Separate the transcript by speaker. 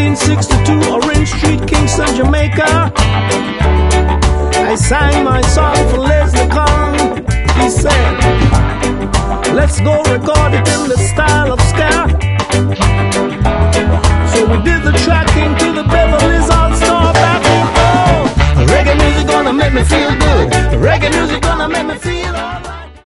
Speaker 1: 1962, Orange Street, Kingston, Jamaica. I sang my song for Leslie Kong. He said, let's go record it in the style of ska. So we did the tracking to the Beverly's All-Star back in. Oh, reggae music gonna make me feel good. Reggae music gonna make me feel